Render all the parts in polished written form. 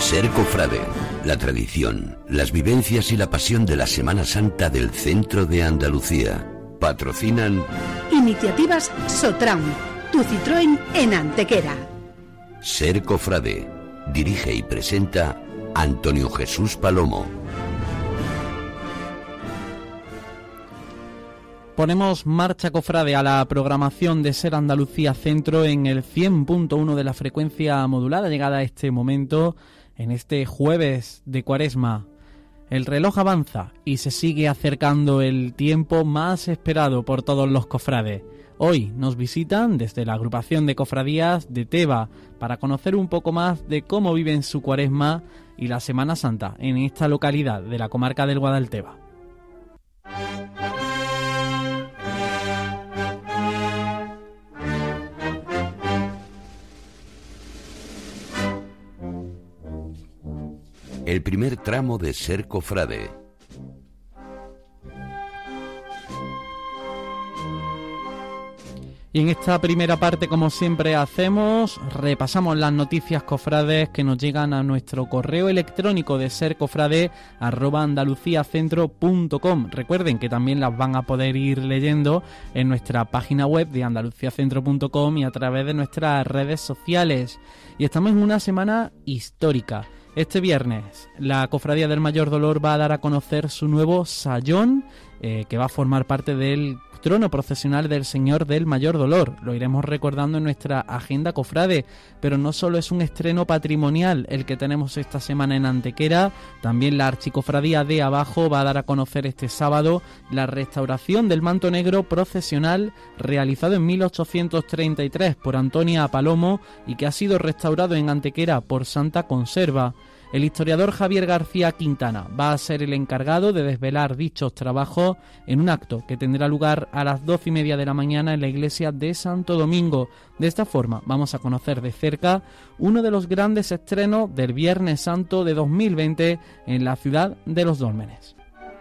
Ser cofrade, la tradición, las vivencias y la pasión de la Semana Santa del centro de Andalucía. Patrocinan Iniciativas Sotram, tu Citroën en Antequera. Ser cofrade, dirige y presenta Antonio Jesús Palomo. Ponemos marcha, cofrade, a la programación de Ser Andalucía Centro en el 100.1 de la frecuencia modulada, llegada a este momento, en este jueves de Cuaresma. El reloj avanza y se sigue acercando el tiempo más esperado por todos los cofrades. Hoy nos visitan desde la agrupación de cofradías de Teba para conocer un poco más de cómo viven su Cuaresma y la Semana Santa en esta localidad de la comarca del Guadalteba. El primer tramo de Ser cofrade. Y en esta primera parte, como siempre hacemos, repasamos las noticias cofrades que nos llegan a nuestro correo electrónico de sercofrade@andaluciacentro.com. Recuerden que también las van a poder ir leyendo en nuestra página web de andaluciacentro.com y a través de nuestras redes sociales. Y estamos en una semana histórica. Este viernes, la Cofradía del Mayor Dolor va a dar a conocer su nuevo sayón, que va a formar parte del trono procesional del Señor del Mayor Dolor. Lo iremos recordando en nuestra agenda cofrade, pero no solo es un estreno patrimonial el que tenemos esta semana en Antequera, también la Archicofradía de Abajo va a dar a conocer este sábado la restauración del manto negro procesional realizado en 1833 por Antonia Palomo y que ha sido restaurado en Antequera por Santa Conserva. El historiador Javier García Quintana va a ser el encargado de desvelar dichos trabajos en un acto que tendrá lugar a las 12:30 de la mañana en la iglesia de Santo Domingo. De esta forma vamos a conocer de cerca uno de los grandes estrenos del Viernes Santo de 2020 en la ciudad de Los Dólmenes.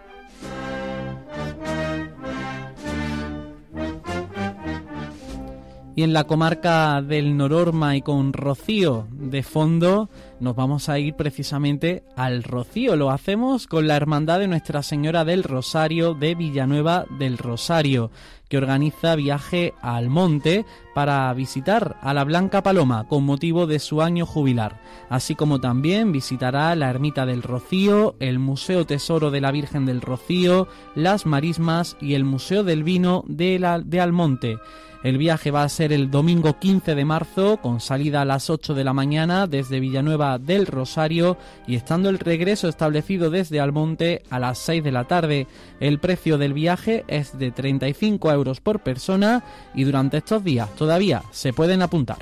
Y en la comarca del Nororma y con Rocío de fondo, nos vamos a ir precisamente al Rocío. Lo hacemos con la Hermandad de Nuestra Señora del Rosario de Villanueva del Rosario, que organiza viaje al monte para visitar a la Blanca Paloma con motivo de su año jubilar, así como también visitará la Ermita del Rocío, el Museo Tesoro de la Virgen del Rocío, las Marismas y el Museo del Vino de Almonte. El viaje va a ser el domingo 15 de marzo, con salida a las 8 de la mañana desde Villanueva del Rosario y estando el regreso establecido desde Almonte a las 6 de la tarde. El precio del viaje es de 35 euros por persona y durante estos días todavía se pueden apuntar.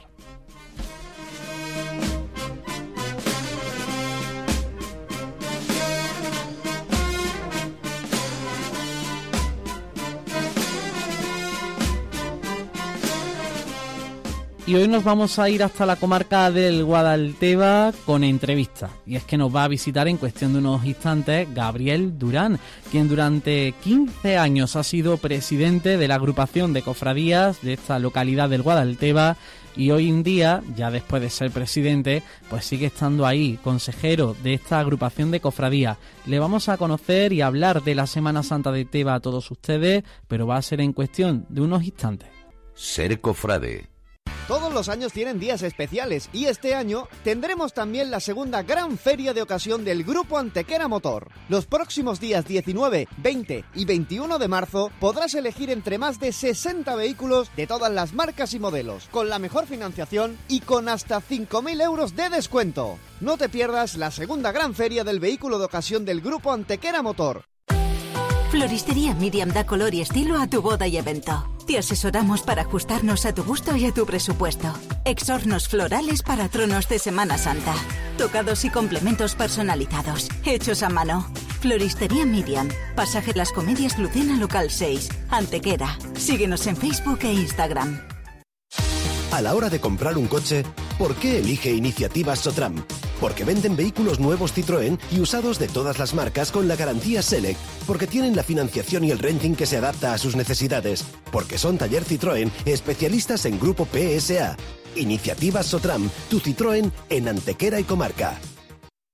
Y hoy nos vamos a ir hasta la comarca del Guadalteba con entrevista. Y es que nos va a visitar en cuestión de unos instantes Gabriel Durán, quien durante 15 años ha sido presidente de la agrupación de cofradías de esta localidad del Guadalteba. Y hoy en día, ya después de ser presidente, pues sigue estando ahí, consejero de esta agrupación de cofradías. Le vamos a conocer y hablar de la Semana Santa de Teba a todos ustedes, pero va a ser en cuestión de unos instantes. Ser cofrade. Todos los años tienen días especiales y este año tendremos también la segunda gran feria de ocasión del Grupo Antequera Motor. Los próximos días 19, 20 y 21 de marzo podrás elegir entre más de 60 vehículos de todas las marcas y modelos, con la mejor financiación y con hasta 5.000 euros de descuento. No te pierdas la segunda gran feria del vehículo de ocasión del Grupo Antequera Motor. Floristería Miriam da color y estilo a tu boda y evento. Te asesoramos para ajustarnos a tu gusto y a tu presupuesto. Exornos florales para tronos de Semana Santa. Tocados y complementos personalizados. Hechos a mano. Floristería Miriam. Pasaje Las Comedias Lucena Local 6. Antequera. Síguenos en Facebook e Instagram. A la hora de comprar un coche, ¿por qué elige Iniciativas Sotram? Porque venden vehículos nuevos Citroën y usados de todas las marcas con la garantía Select. Porque tienen la financiación y el renting que se adapta a sus necesidades. Porque son Taller Citroën, especialistas en Grupo PSA. Iniciativas Sotram, tu Citroën en Antequera y comarca.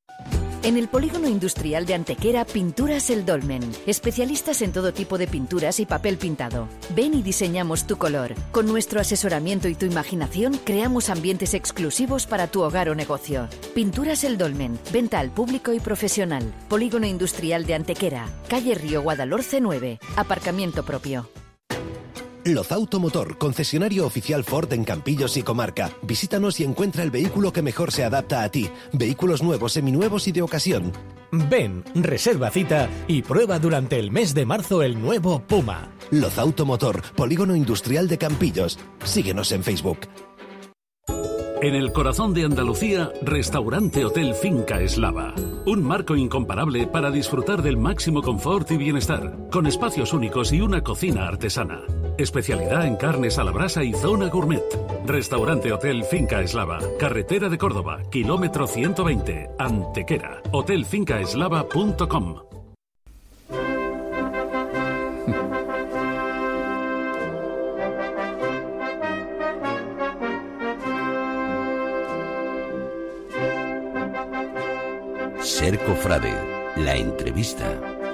En el Polígono Industrial de Antequera, Pinturas El Dolmen. Especialistas en todo tipo de pinturas y papel pintado. Ven y diseñamos tu color. Con nuestro asesoramiento y tu imaginación, creamos ambientes exclusivos para tu hogar o negocio. Pinturas El Dolmen. Venta al público y profesional. Polígono Industrial de Antequera. Calle Río Guadalhorce 9. Aparcamiento propio. Lozauto Motor, concesionario oficial Ford en Campillos y comarca. Visítanos y encuentra el vehículo que mejor se adapta a ti. Vehículos nuevos, seminuevos y de ocasión. Ven, reserva cita y prueba durante el mes de marzo el nuevo Puma. Lozauto Motor, Polígono Industrial de Campillos. Síguenos en Facebook. En el corazón de Andalucía, Restaurante Hotel Finca Eslava. Un marco incomparable para disfrutar del máximo confort y bienestar, con espacios únicos y una cocina artesana. Especialidad en carnes a la brasa y zona gourmet. Restaurante Hotel Finca Eslava. Carretera de Córdoba, kilómetro 120, Antequera. hotelfincaeslava.com. Ser Cofrade, la entrevista.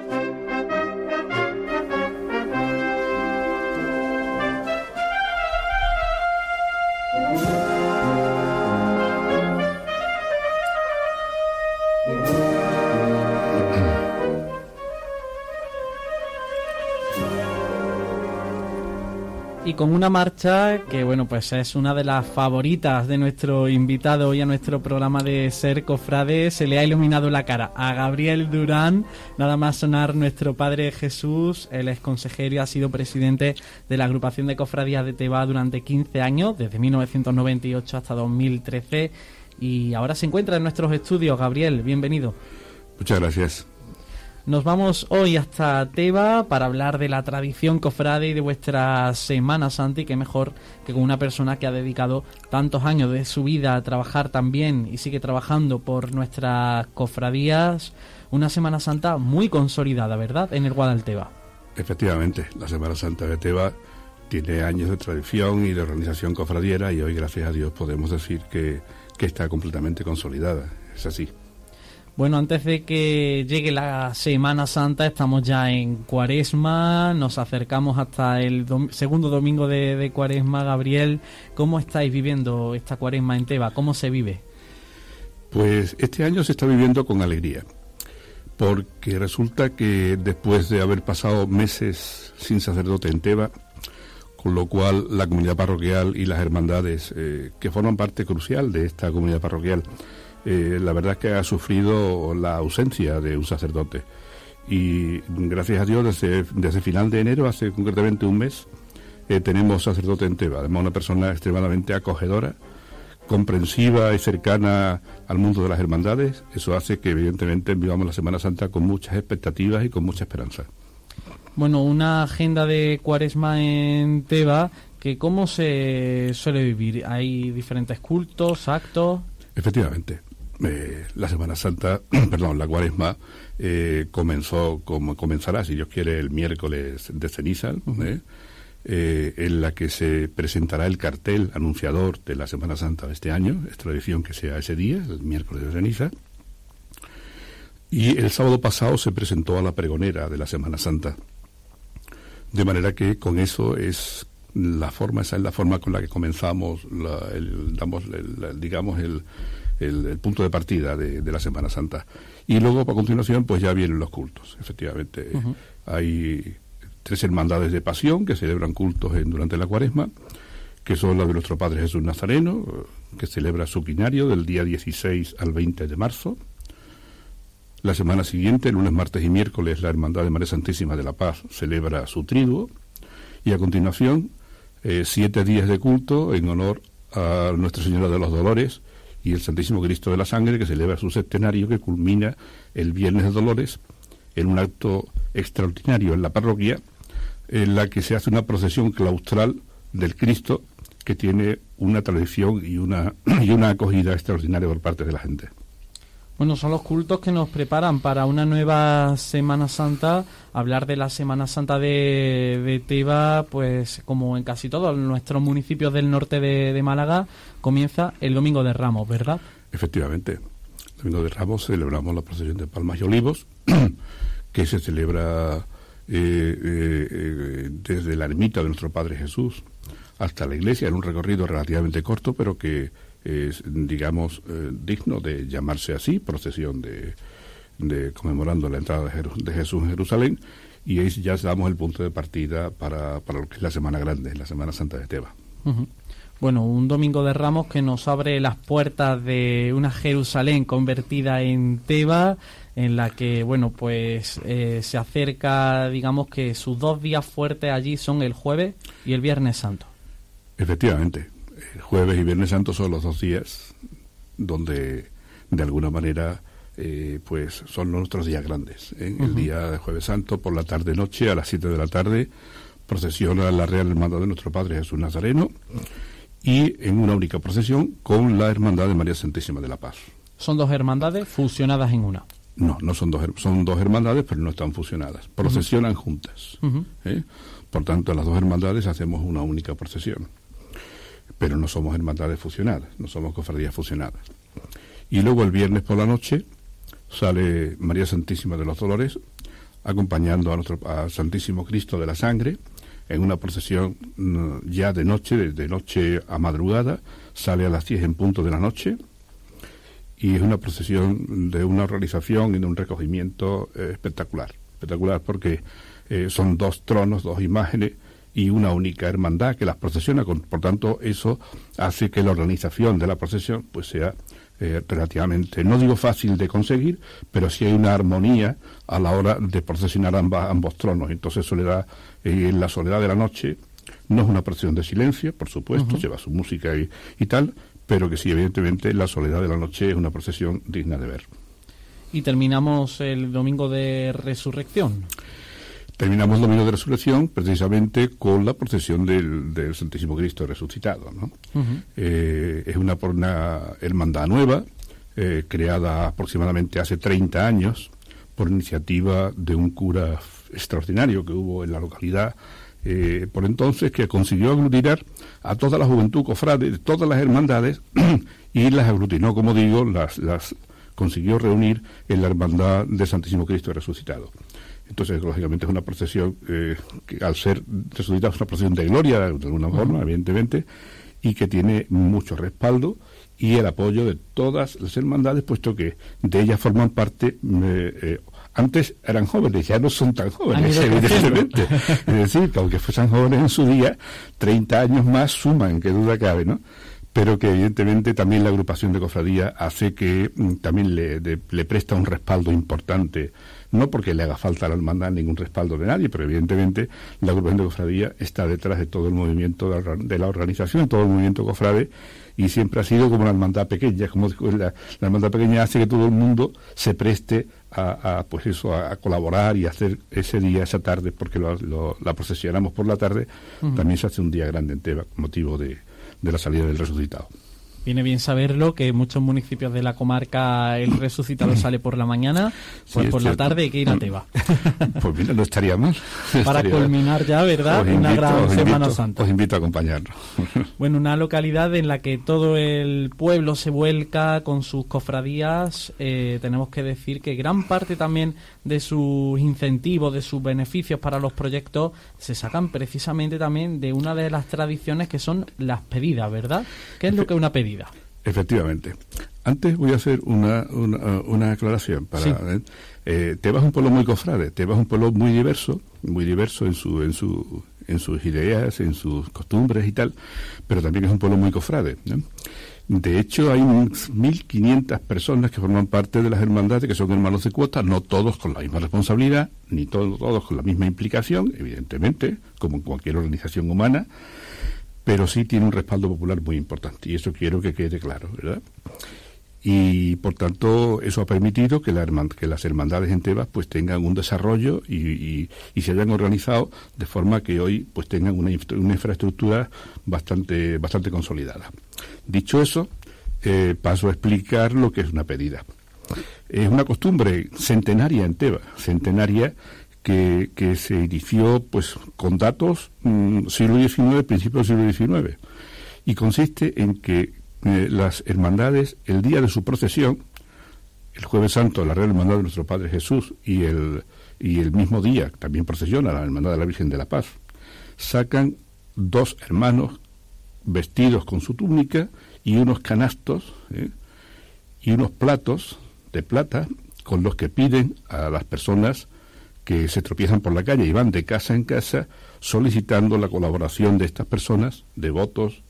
Y con una marcha que, bueno, pues es una de las favoritas de nuestro invitado hoy a nuestro programa de Ser Cofrade. Se le ha iluminado la cara a Gabriel Durán, nada más sonar Nuestro Padre Jesús. Él es consejero y ha sido presidente de la agrupación de cofradías de Teba durante 15 años, desde 1998 hasta 2013. Y ahora se encuentra en nuestros estudios. Gabriel, bienvenido. Muchas gracias. Nos vamos hoy hasta Teba para hablar de la tradición cofrade y de vuestra Semana Santa, y qué mejor que con una persona que ha dedicado tantos años de su vida a trabajar también y sigue trabajando por nuestras cofradías. Una Semana Santa muy consolidada, ¿verdad?, en el Guadalteba. Efectivamente, la Semana Santa de Teba tiene años de tradición y de organización cofradiera, y hoy, gracias a Dios, podemos decir que está completamente consolidada. Es así. Bueno, antes de que llegue la Semana Santa, estamos ya en Cuaresma, nos acercamos hasta el segundo domingo de Cuaresma. Gabriel, ¿cómo estáis viviendo esta Cuaresma en Teba? ¿Cómo se vive? Pues este año se está viviendo con alegría, porque resulta que después de haber pasado meses sin sacerdote en Teba, con lo cual la comunidad parroquial y las hermandades que forman parte crucial de esta comunidad parroquial, la verdad es que ha sufrido la ausencia de un sacerdote, y gracias a Dios desde final de enero, hace concretamente un mes, tenemos sacerdote en Teba. Además, una persona extremadamente acogedora, comprensiva y cercana al mundo de las hermandades. Eso hace que evidentemente vivamos la Semana Santa con muchas expectativas y con mucha esperanza. Bueno, una agenda de Cuaresma en Teba, que ¿cómo se suele vivir? ¿Hay diferentes cultos, actos? Efectivamente. La Semana Santa, la Cuaresma, comenzará, si Dios quiere, el miércoles de ceniza, en la que se presentará el cartel anunciador de la Semana Santa de este año. Es tradición que sea ese día, el miércoles de ceniza. Y el sábado pasado se presentó a la pregonera de la Semana Santa. De manera que con eso esa es la forma con la que comenzamos el punto de partida de la Semana Santa. Y luego, a continuación, pues ya vienen los cultos. Efectivamente, hay 3 hermandades de pasión que celebran cultos durante la Cuaresma, que son la de nuestro Padre Jesús Nazareno, que celebra su quinario del día 16 al 20 de marzo. La semana siguiente, lunes, martes y miércoles, la Hermandad de María Santísima de la Paz celebra su triduo. Y a continuación, 7 días de culto en honor a Nuestra Señora de los Dolores y el Santísimo Cristo de la Sangre, que celebra su septenario, que culmina el Viernes de Dolores en un acto extraordinario en la parroquia, en la que se hace una procesión claustral del Cristo, que tiene una tradición y una acogida extraordinaria por parte de la gente. Bueno, son los cultos que nos preparan para una nueva Semana Santa. Hablar de la Semana Santa de Teba, pues como en casi todos nuestros municipios del norte de Málaga, comienza el Domingo de Ramos, ¿verdad? Efectivamente. Domingo de Ramos celebramos la procesión de Palmas y Olivos, que se celebra desde la ermita de nuestro Padre Jesús hasta la iglesia, en un recorrido relativamente corto, pero que es, digamos, digno de llamarse así, procesión de conmemorando la entrada de Jesús en Jerusalén, y ahí ya damos el punto de partida para lo que es la Semana Grande, la Semana Santa de Tebas. Uh-huh. Bueno, un Domingo de Ramos que nos abre las puertas de una Jerusalén convertida en Tebas, en la que, bueno, pues se acerca, digamos que sus 2 días fuertes allí son el jueves y el Viernes Santo. Efectivamente, el jueves y Viernes Santo son los 2 días donde, de alguna manera, pues son nuestros días grandes. El día de Jueves Santo, por la tarde-noche, a las 7 de la tarde, procesiona la Real Hermandad de nuestro Padre Jesús Nazareno, y en una única procesión con la Hermandad de María Santísima de la Paz. ¿Son 2 hermandades fusionadas en una? No son dos hermandades, pero no están fusionadas. Procesionan juntas. Por tanto, las 2 hermandades hacemos una única procesión. Pero no somos hermandades fusionadas, no somos cofradías fusionadas. Y luego el viernes por la noche sale María Santísima de los Dolores, acompañando a Santísimo Cristo de la Sangre, en una procesión ya de noche a madrugada, sale a las 10 en punto de la noche, y es una procesión de una organización y de un recogimiento espectacular porque son 2 tronos, 2 imágenes y una única hermandad que las procesiona, por tanto eso hace que la organización de la procesión pues sea relativamente, no digo fácil de conseguir, pero sí hay una armonía a la hora de procesionar ambos tronos. Entonces eso le da, en la soledad de la noche, no es una procesión de silencio, por supuesto, lleva su música y tal, pero que sí, evidentemente, la soledad de la noche es una procesión digna de ver. Y terminamos el Domingo de Resurrección. Terminamos el Domingo de Resurrección precisamente con la procesión del Santísimo Cristo resucitado, ¿no? Es una hermandad nueva, creada aproximadamente hace 30 años, por iniciativa de un cura extraordinario que hubo en la localidad por entonces, que consiguió aglutinar a toda la juventud cofrade de todas las hermandades y las aglutinó, como digo, las consiguió reunir en la hermandad del Santísimo Cristo resucitado. Entonces, lógicamente, es una procesión que al ser resucitada es una procesión de gloria, de alguna forma, evidentemente, y que tiene mucho respaldo y el apoyo de todas las hermandades, puesto que de ellas forman parte, antes eran jóvenes, ya no son tan jóvenes, evidentemente. Es decir, que aunque fueran jóvenes en su día, 30 años más suman, que duda cabe, ¿no? Pero que evidentemente también la agrupación de cofradía hace que también le presta un respaldo importante, no porque le haga falta a la hermandad ningún respaldo de nadie, pero evidentemente la agrupación de cofradía está detrás de todo el movimiento de la organización, todo el movimiento cofrade, y siempre ha sido como una hermandad pequeña, como la hermandad pequeña hace que todo el mundo se preste a colaborar y a hacer ese día, esa tarde, porque la procesionamos por la tarde, también se hace un día grande en Tebas, con motivo de la salida del resucitado. Viene bien saberlo, que en muchos municipios de la comarca el resucitado sale por la mañana, pues sí, por la tarde hay que ir a Tebas. Pues mira, no estaría mal. Para culminar ya, ¿verdad? Una gran Semana Santa. Os invito a acompañarnos. Bueno, una localidad en la que todo el pueblo se vuelca con sus cofradías. Tenemos que decir que gran parte también de sus incentivos, de sus beneficios para los proyectos, se sacan precisamente también de una de las tradiciones que son las pedidas, ¿verdad? ¿Qué es lo que es una pedida? Efectivamente. Antes voy a hacer una aclaración. Tebas es un pueblo muy cofrade, Tebas es un pueblo muy diverso en sus ideas, en sus costumbres y tal, pero también es un pueblo muy cofrade, ¿no? De hecho, hay 1.500 personas que forman parte de las hermandades, que son hermanos de cuota, no todos con la misma responsabilidad, ni todos con la misma implicación, evidentemente, como en cualquier organización humana, pero sí tiene un respaldo popular muy importante, y eso quiero que quede claro, ¿verdad? Y por tanto eso ha permitido que las hermandades en Tebas pues tengan un desarrollo y se hayan organizado de forma que hoy pues tengan una infraestructura bastante consolidada. Dicho eso, paso a explicar lo que es una pedida. Es una costumbre centenaria en Tebas, que se inició pues con datos siglo XIX, principios del siglo XIX, y consiste en que las hermandades, el día de su procesión, el Jueves Santo, la Real Hermandad de Nuestro Padre Jesús, y el mismo día también procesiona la Hermandad de la Virgen de la Paz, sacan 2 hermanos vestidos con su túnica y unos canastos y unos platos de plata con los que piden a las personas que se tropiezan por la calle y van de casa en casa solicitando la colaboración de estas personas, devotos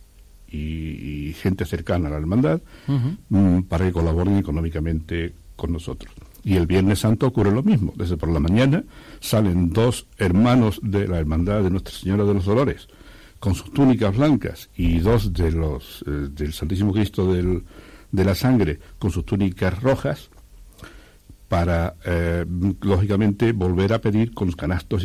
y gente cercana a la hermandad, para que colaboren económicamente con nosotros. Y el Viernes Santo ocurre lo mismo. Desde por la mañana salen 2 hermanos de la hermandad de Nuestra Señora de los Dolores con sus túnicas blancas y 2 de los del Santísimo Cristo de la Sangre con sus túnicas rojas, para lógicamente volver a pedir con canastos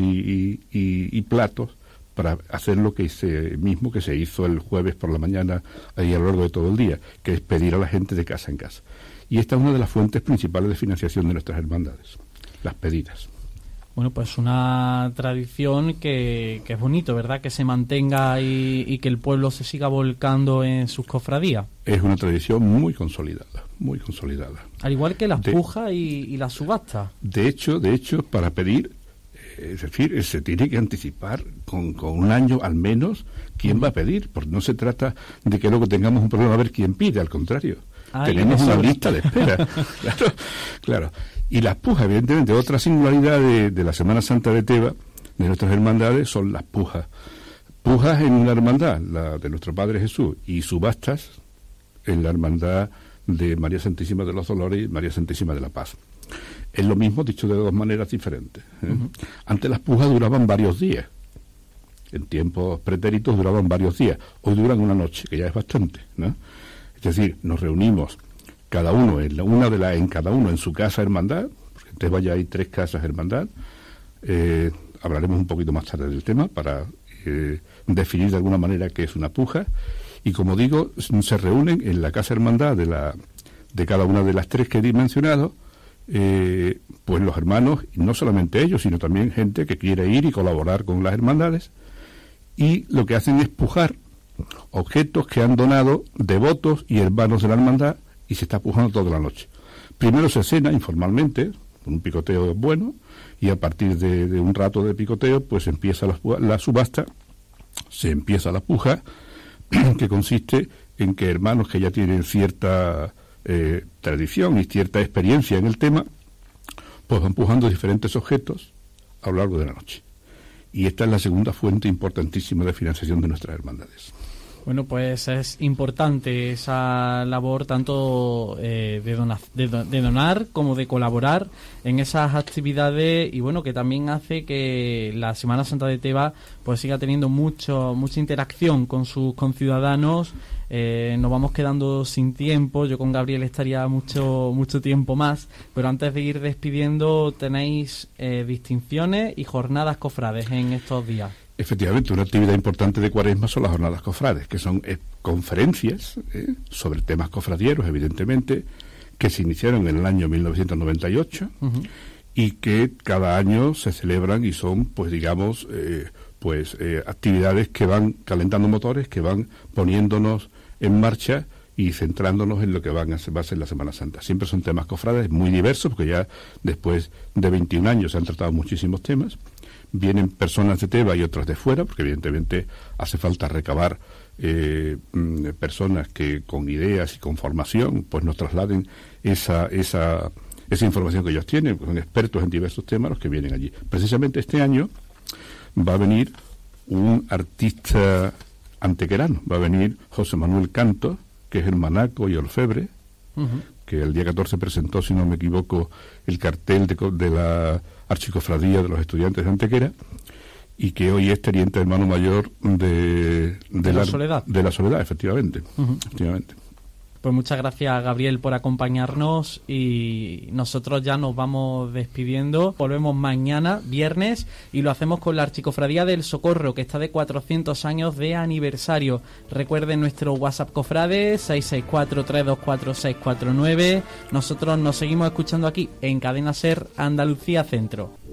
y platos, para hacer lo que se hizo el jueves por la mañana y a lo largo de todo el día, que es pedir a la gente de casa en casa. Y esta es una de las fuentes principales de financiación de nuestras hermandades, las pedidas. Bueno, pues una tradición que es bonito, ¿verdad? Que se mantenga y que el pueblo se siga volcando en sus cofradías. Es una tradición muy consolidada, muy consolidada. Al igual que las pujas y las subastas. De hecho, para pedir, es decir, se tiene que anticipar con un año al menos quién va a pedir, porque no se trata de que luego tengamos un problema a ver quién pide, al contrario. Tenemos una lista de espera. Claro. Y las pujas, evidentemente, otra singularidad de la Semana Santa de Teba, de nuestras hermandades, son las pujas. Pujas en una hermandad, la de Nuestro Padre Jesús, y subastas en la hermandad de María Santísima de los Dolores y María Santísima de la Paz. Es lo mismo, dicho de 2 maneras diferentes. Antes las pujas duraban varios días. En tiempos pretéritos duraban varios días. Hoy duran una noche, que ya es bastante, ¿no? Es decir, nos reunimos cada uno cada uno en su casa hermandad, porque en Teba ya hay 3 casas hermandad. Hablaremos un poquito más tarde del tema para definir de alguna manera qué es una puja. Y como digo, se reúnen en la casa hermandad de cada una de las 3 que he mencionado, pues los hermanos, y no solamente ellos, sino también gente que quiere ir y colaborar con las hermandades, y lo que hacen es pujar objetos que han donado devotos y hermanos de la hermandad, y se está pujando toda la noche. Primero se cena informalmente, con un picoteo bueno, y a partir de un rato de picoteo, pues empieza la subasta, se empieza la puja, que consiste en que hermanos que ya tienen cierta tradición y cierta experiencia en el tema, pues van pujando diferentes objetos a lo largo de la noche. Y esta es la segunda fuente importantísima de financiación de nuestras hermandades. Bueno, pues es importante esa labor tanto de donar como de colaborar en esas actividades, y bueno, que también hace que la Semana Santa de Teba pues siga teniendo mucha interacción con sus conciudadanos. Nos vamos quedando sin tiempo. Yo con Gabriel estaría mucho tiempo más, pero antes de ir despidiendo, tenéis distinciones y jornadas cofrades en estos días. Efectivamente, una actividad importante de Cuaresma son las jornadas cofrades, que son conferencias sobre temas cofradieros, evidentemente, que se iniciaron en el año 1998 y que cada año se celebran y son, pues digamos, actividades que van calentando motores, que van poniéndonos en marcha y centrándonos en lo que va a ser la Semana Santa. Siempre son temas cofrades muy diversos, porque ya después de 21 años se han tratado muchísimos temas. Vienen personas de Teba y otras de fuera, porque evidentemente hace falta recabar personas que con ideas y con formación pues nos trasladen esa información que ellos tienen, pues son expertos en diversos temas los que vienen allí. Precisamente este año va a venir un artista antequerano, va a venir José Manuel Cantos, que es hermanaco y orfebre, que el día 14 presentó, si no me equivoco, el cartel de la Archicofradía de los Estudiantes de Antequera, y que hoy es teniente hermano mayor de la Soledad. De la Soledad, efectivamente. Efectivamente. Pues muchas gracias, Gabriel, por acompañarnos, y nosotros ya nos vamos despidiendo. Volvemos mañana, viernes, y lo hacemos con la Archicofradía del Socorro, que está de 400 años de aniversario. Recuerden nuestro WhatsApp cofrade, 664-324-649. Nosotros nos seguimos escuchando aquí en Cadena Ser Andalucía Centro.